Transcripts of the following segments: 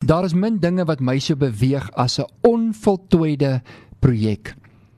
Daar is min dinge wat my so beweeg as 'n onvoltooide projek.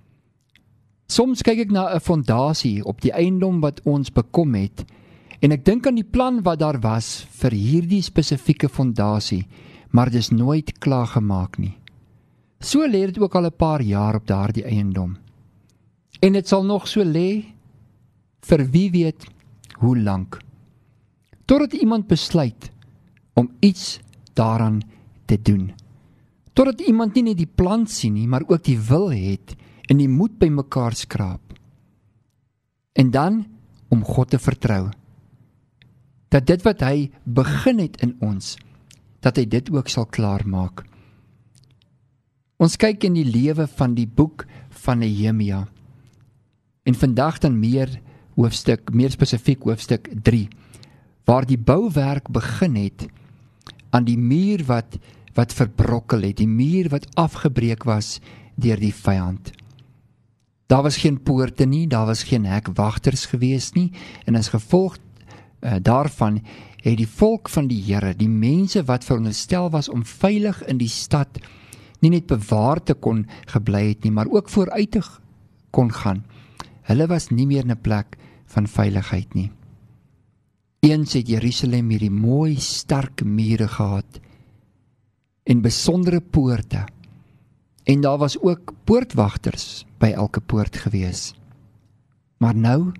Soms kyk ek na 'n fondasie op die eiendom wat ons bekom het, en ek dink aan die plan wat daar was vir hierdie spesifieke fondasie, maar dis nooit klaar gemaak nie. So lê dit ook al 'n paar jaar op daardie eiendom. En dit sal nog so lê, vir wie weet hoe lank. Totdat iemand besluit om iets daaraan te doen. Totdat iemand nie net die plan sien nie, maar ook die wil het en die moed by mekaar skraap. En dan om God te vertrou. Dat dit wat hy begin het in ons, dat hy dit ook sal klaarmaak. Ons kyk in die lewe van die boek van Nehemia. En vandag dan meer spesifiek hoofstuk 3, waar die bouwerk begin het aan die muur wat verbrokkel het, die muur wat afgebreek was deur die vyand. Daar was geen poorte nie, daar was geen hekwagters gewees nie, en as gevolg daarvan het die volk van die Here, die mense wat veronderstel was om veilig in die stad, nie net bewaar te kon gebly het nie, maar ook vooruit te kon gaan. Hulle was nie meer in 'n plek van veiligheid nie. Eens het Jerusalem hierdie mooi, sterk mure gehad, en besondere poorte, en daar was ook poortwagters by elke poort gewees. Maar nou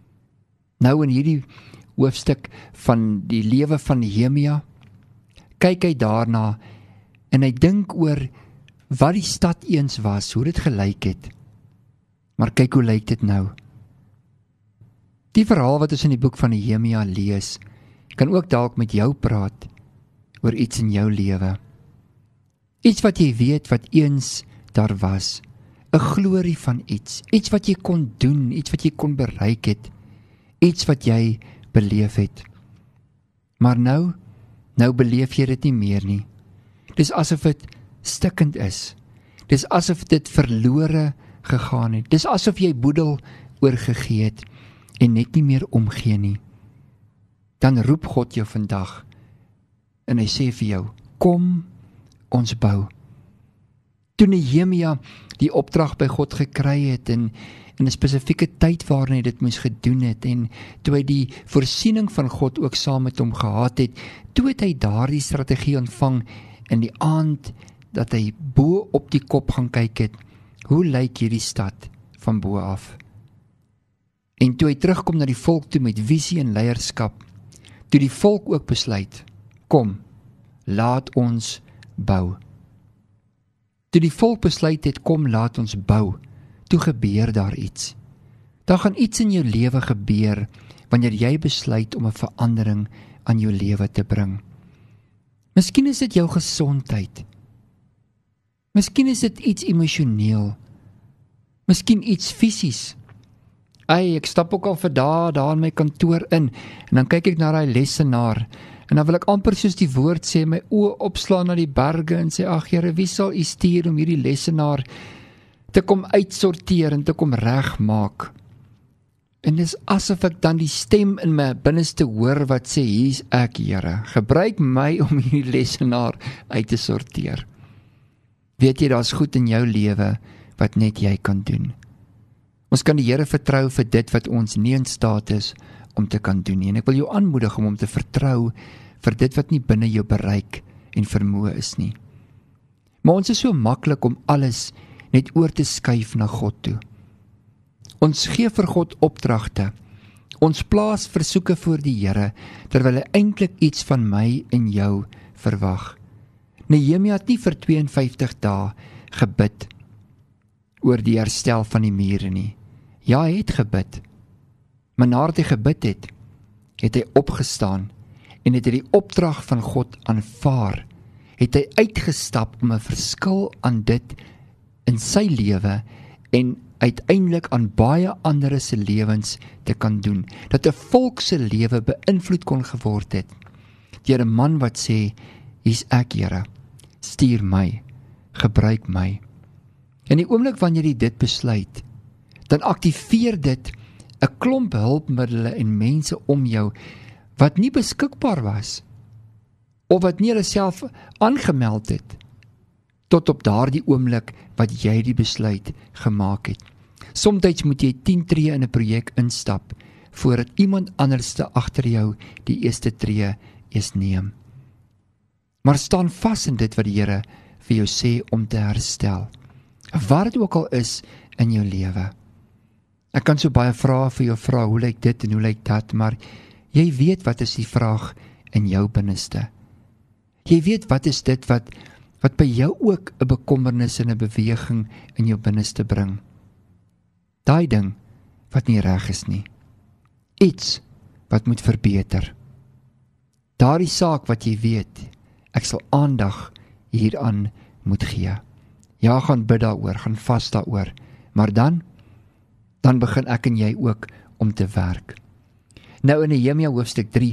in hierdie hoofstuk van die lewe van Nehemia, kyk hy daarna, en hy dink oor wat die stad eens was, hoe dit gelyk het. Maar kyk hoe lyk dit nou. Die verhaal wat ons in die boek van Nehemia lees, kan ook dalk met jou praat oor iets in jou lewe. Iets wat jy weet wat eens daar was, 'n glorie van iets wat jy kon doen, iets wat jy kon bereik het, iets wat jy beleef het. Maar nou beleef jy dit nie meer nie. Dis asof dit stikkend is. Dis asof dit verlore gegaan het. Dis asof jy boedel oorgegee het en net nie meer omgee nie. Dan roep God jou vandag en hy sê vir jou, kom ons bou. Toe Nehemia die opdrag by God gekry het en in 'n spesifieke tyd waarin hy dit moes gedoen het, en toe hy die voorsiening van God ook saam met hom gehad het, toe het hy daardie strategie ontvang in die aand dat hy bo op die kop gaan kyk het, hoe lyk hierdie stad van bo af? En toe hy terugkom na die volk toe met visie en leierskap, toe die volk ook besluit, kom, laat ons bou. Toe die volk besluit het, kom, laat ons bou, toe gebeur daar iets. Daar gaan iets in jou lewe gebeur, wanneer jy besluit om 'n verandering aan jou lewe te bring. Miskien is dit jou gesondheid. Miskien is dit iets emosioneel. Miskien iets fisies. Ek stap ook al vir daar in my kantoor in, en dan kyk ek na daai lesenaar, en dan wil ek amper soos die woord sê, my oë opslaan na die berge, en sê, ag Here, wie sal U stuur om hierdie lesenaar te kom uitsorteer en te kom regmaak? En dis asof ek dan die stem in my binneste hoor wat sê, hier's ek, Here, gebruik my om hierdie lesenaar uit te sorteer. Weet jy, daar's goed in jou lewe wat net jy kan doen. Ons kan die Here vertrou vir dit wat ons nie in staat is om te kan doen nie. En ek wil jou aanmoedig om te vertrou vir dit wat nie binne jou bereik en vermoë is nie. Maar ons is so maklik om alles net oor te skuif na God toe. Ons gee vir God opdragte. Ons plaas versoeke voor die Here, terwyl hy eintlik iets van my en jou verwag. Nehemia het nie vir 52 dae gebid oor die herstel van die mure nie. Ja, hy het gebid. Maar nadat hy gebid het, het hy opgestaan en het hy die opdrag van God aanvaar. Het hy uitgestap om 'n verskil aan dit in sy lewe en uiteindelik aan baie ander se lewens te kan doen. Dat 'n volk se lewe beïnvloed kon geword het deur 'n man wat sê, hier's ek, Here, stuur my, gebruik my. En die oomblik wanneer jy dit besluit, dan aktiveer dit 'n klomp hulpmiddele en mense om jou wat nie beskikbaar was. of wat nie hulle self aangemeld het, tot op daardie oomblik wat jy die besluit gemaak het. Somtyds moet jy 10 tree in 'n projek instap, voordat iemand anderste agter jou die eerste tree eers neem. Maar staan vas in dit wat die Here vir jou sê om te herstel, wat dit ook al is in jou lewe. Ek kan so baie vrae vir jou vra, hoe lyk dit en hoe lyk dat, maar jy weet wat is die vraag in jou binneste. Jy weet wat is dit wat by jou ook 'n bekommernis en 'n beweging in jou binneste bring. Daai ding wat nie reg is nie. Iets wat moet verbeter. Daardie saak wat jy weet, ek sal aandag hieraan moet gee. Ja, gaan bid daaroor, gaan vas daaroor, maar dan begin ek en jy ook om te werk. Nou in Nehemia hoofstuk 3,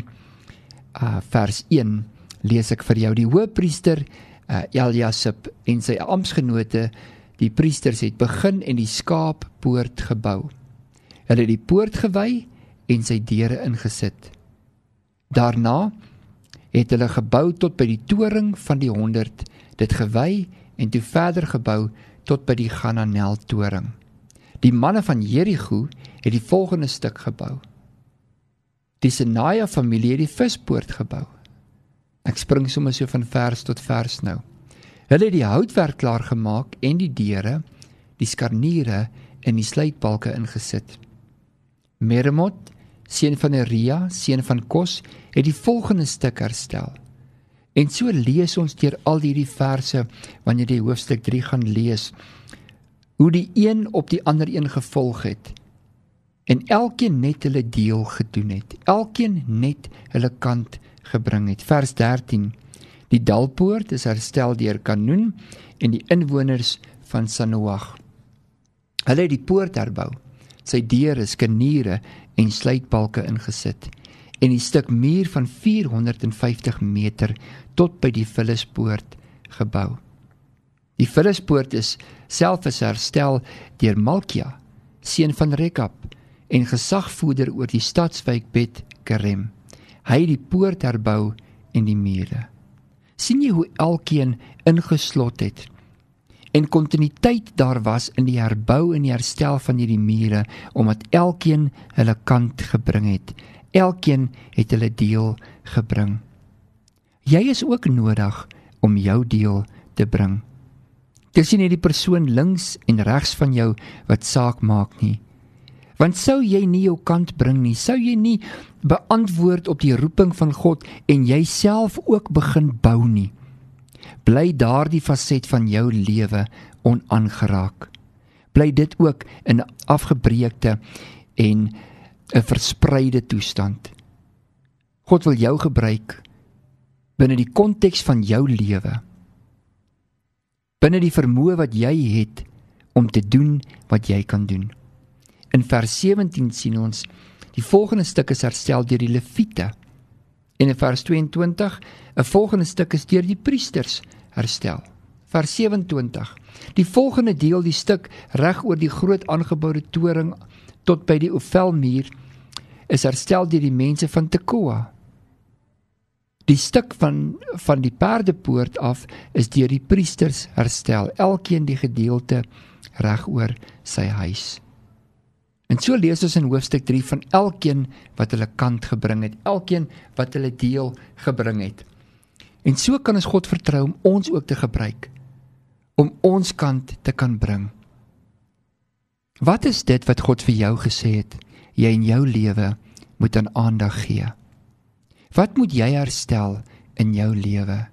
vers 1, lees ek vir jou, die hoëpriester Eljasib en sy amptsgenote, die priesters het begin en die skaappoort gebou. Hulle het die poort gewy en sy deure ingesit. Daarna het hulle gebou tot by die toring van die 100, dit gewy en toe verder gebou tot by die Hananel toring. Die manne van Jerigo het die volgende stuk gebou. Die Senaja familie het die vispoort gebou. Ek spring sommer so van vers tot vers nou. Hulle het die houtwerk klaar gemaak en die deure, die skarniere en die sluitbalke ingesit. Meremot, seun van Neria, seun van Kos, het die volgende stuk herstel. En so lees ons deur al hierdie verse, wanneer jy hoofstuk 3 gaan lees, hoe die een op die ander een gevolg het, en elkeen net hulle deel gedoen het, elkeen net hulle kant gebring het. Vers 13, die dalpoort is herstel deur Kanoen en die inwoners van Sanoag. Hulle het die poort herbou, sy deure, skaniere en sluitbalke ingesit, en die stuk muur van 450 meter tot by die Vullispoort gebou. Die Vullispoort is self herstel deur Malkia, seun van Rekab, en gesagvoerder oor die stadswijk Bet Kerem. Hy het die poort herbou en die mure. Sien jy hoe elkeen ingeslot het, en kontinuïteit daar was in die herbou en die herstel van hierdie mure, omdat elkeen hulle kant gebring het. Elkeen het hulle deel gebring. Jy is ook nodig om jou deel te bring. Dis nie die persoon links en regs van jou wat saak maak nie. Want sou jy nie jou kant bring nie, sou jy nie beantwoord op die roeping van God en jy self ook begin bou nie, bly daardie faset van jou lewe onaangeraak. Bly dit ook in 'n afgebreekte en 'n verspreide toestand. God wil jou gebruik binne die konteks van jou lewe, binne die vermoë wat jy het om te doen wat jy kan doen. In vers 17 sien ons, die volgende stuk is herstel deur die Lewiete. En in vers 22, 'n volgende stuk is deur die priesters herstel. Vers 27, die volgende deel, die stuk reg oor die groot aangeboude toring tot by die Ofelmuur, is herstel deur die mense van Tekoa. Die stuk van die perdepoort af is deur die priesters herstel, elkeen die gedeelte reg oor sy huis. En so lees ons in hoofstuk 3 van elkeen wat hulle kant gebring het, elkeen wat hulle deel gebring het. En so kan ons God vertrou om ons ook te gebruik, om ons kant te kan bring. Wat is dit wat God vir jou gesê het, jy in jou lewe moet aan aandag gee? Wat moet jy herstel in jou lewe?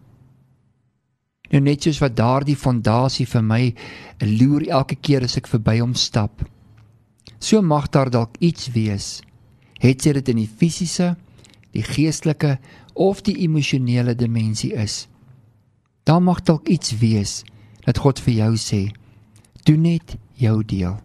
Nou net soos wat daardie fondasie vir my loer elke keer as ek verby hom stap, so mag daar dalk iets wees, het sy dit in die fisiese, die geestelike of die emosionele dimensie is. Daar mag dalk iets wees, dat God vir jou sê, doen net jou deel.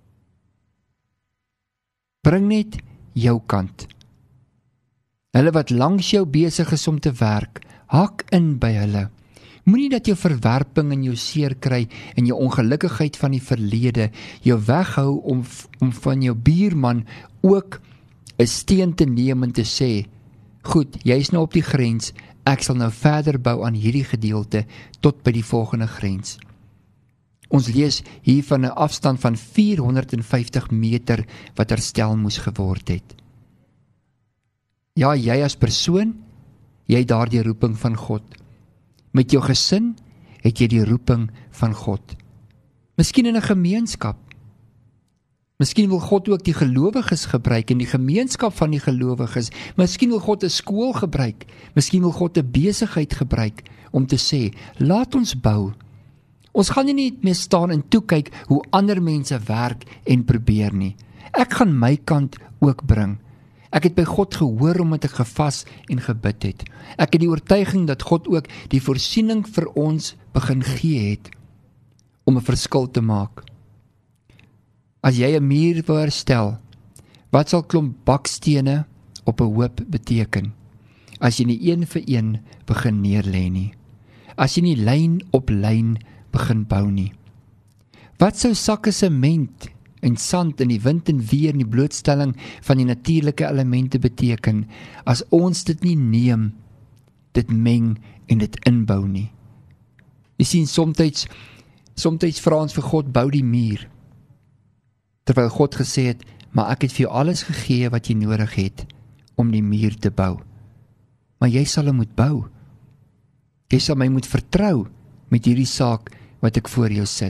Bring net jou kant. Hulle wat langs jou besig is om te werk, hak in by hulle. Moenie dat jou verwerping en jou seer kry en jou ongelukkigheid van die verlede jou weghou om van jou buurman ook 'n steen te neem en te sê, goed, jy is nou op die grens, ek sal nou verder bou aan hierdie gedeelte tot by die volgende grens. Ons lees hier van 'n afstand van 450 meter wat herstel moes geword het. Ja, jy as persoon, jy het daardie roeping van God. Met jou gesin het jy die roeping van God. Miskien in 'n gemeenskap. Miskien wil God ook die gelowiges gebruik en die gemeenskap van die gelowiges. Miskien wil God 'n skool gebruik. Miskien wil God 'n besigheid gebruik om te sê, laat ons bou. Ons gaan nie net meer staan en toe kyk hoe ander mense werk en probeer nie. Ek gaan my kant ook bring. Ek het by God gehoor omdat ek gevas en gebid het. Ek het die oortuiging dat God ook die voorsiening vir ons begin gee het om 'n verskil te maak. As jy 'n muur wil herstel, wat sal klomp bakstene op 'n hoop beteken? As jy nie een vir een begin neerlê nie. As jy nie lyn op lyn begin bou nie. Wat sou sakke sement en sand in die wind en weer in die blootstelling van die natuurlike elemente beteken, as ons dit nie neem, dit meng en dit inbou nie? Jy sien, soms vra ons vir God, bou die muur, terwyl God gesê het, maar ek het vir jou alles gegee wat jy nodig het om die muur te bou. Maar jy sal hom moet bou. Jy sal my moet vertrou met hierdie saak wat ek voor jou sit.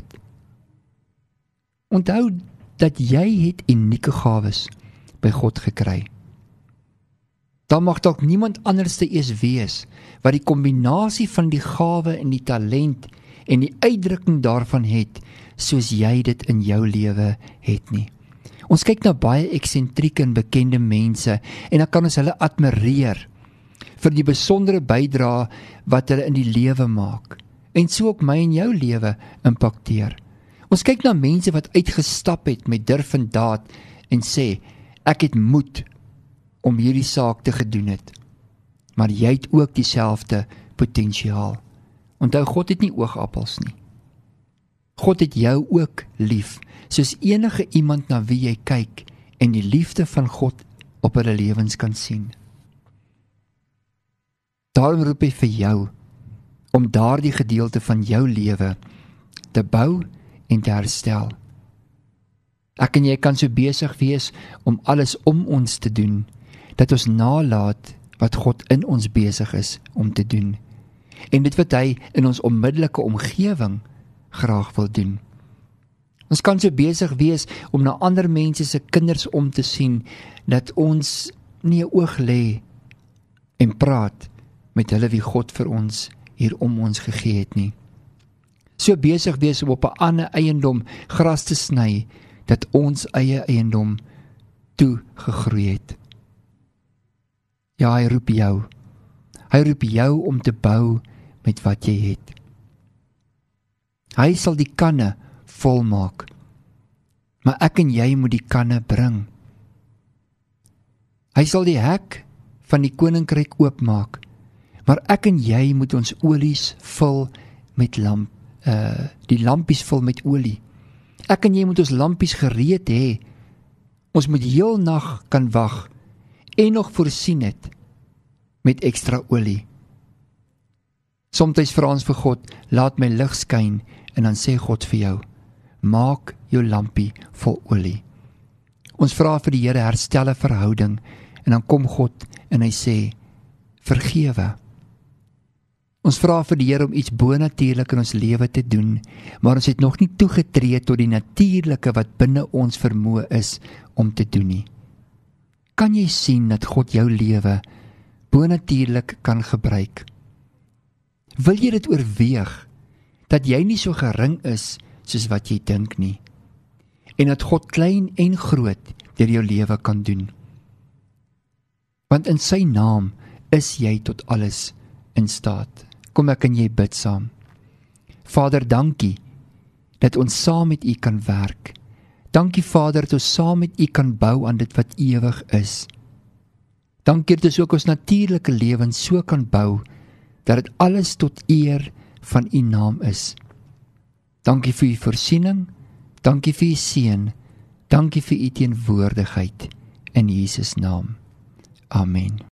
Onthou dat jy het unieke gawes by God gekry. Dan mag dalk niemand anderste eers wees wat die kombinasie van die gawe en die talent en die uitdrukking daarvan het, soos jy dit in jou lewe het nie. Ons kyk na baie eksentrieke en bekende mense en dan kan ons hulle admireer vir die besondere bydrae wat hulle in die lewe maak en so ook my en jou lewe impakteer. Ons kyk na mense wat uitgestap het met durf en daad en sê, ek het moed om hierdie saak te gedoen het. Maar jy het ook dieselfde potensiaal. Onthou, God het nie oogappels nie. God het jou ook lief, soos enige iemand na wie jy kyk en die liefde van God op hulle lewens kan sien. Daarom roep hy vir jou om daardie gedeelte van jou lewe te bou en te herstel. Ek en jy kan so besig wees om alles om ons te doen, dat ons nalat wat God in ons besig is om te doen. En dit wat hy in ons onmiddellike omgewing graag wil doen. Ons kan so besig wees om na ander mense se kinders om te sien, dat ons nie 'n oog lê en praat met hulle wie God vir ons hier om ons gegee het nie. So besig wees om op 'n ander eiendom gras te sny, dat ons eie eiendom toe gegroei het. Ja, hy roep jou. Hy roep jou om te bou met wat jy het. Hy sal die kanne volmaak, maar ek en jy moet die kanne bring. Hy sal die hek van die koninkryk oopmaak, maar ek en jy moet ons olies vul met die lampies vul met olie. Ek en jy moet ons lampies gereed hê. Ons moet heel nag kan wag en nog voorsien het met ekstra olie. Somtyds vra ons vir God, laat my lig skyn, en dan sê God vir jou, maak jou lampie vol olie. Ons vra vir die Here, herstel 'n verhouding, en dan kom God en hy sê, vergewe. Ons vra vir die Here om iets bonatuurlik in ons lewe te doen, maar ons het nog nie toegetree tot die natuurlike wat binne ons vermoë is om te doen nie. Kan jy sien dat God jou lewe bonatuurlik kan gebruik? Wil jy dit oorweeg, dat jy nie so gering is soos wat jy dink nie, en dat God klein en groot deur jou lewe kan doen? Want in sy naam is jy tot alles in staat. Kom ek en jy bid saam. Vader, dankie dat ons saam met U kan werk. Dankie Vader dat ons saam met U kan bou aan dit wat ewig is. Dankie dat ons ook ons natuurlike lewens so kan bou, dat dit alles tot eer van U naam is. Dankie vir U voorsiening, dankie vir U seën, dankie vir U teenwoordigheid, in Jesus naam. Amen.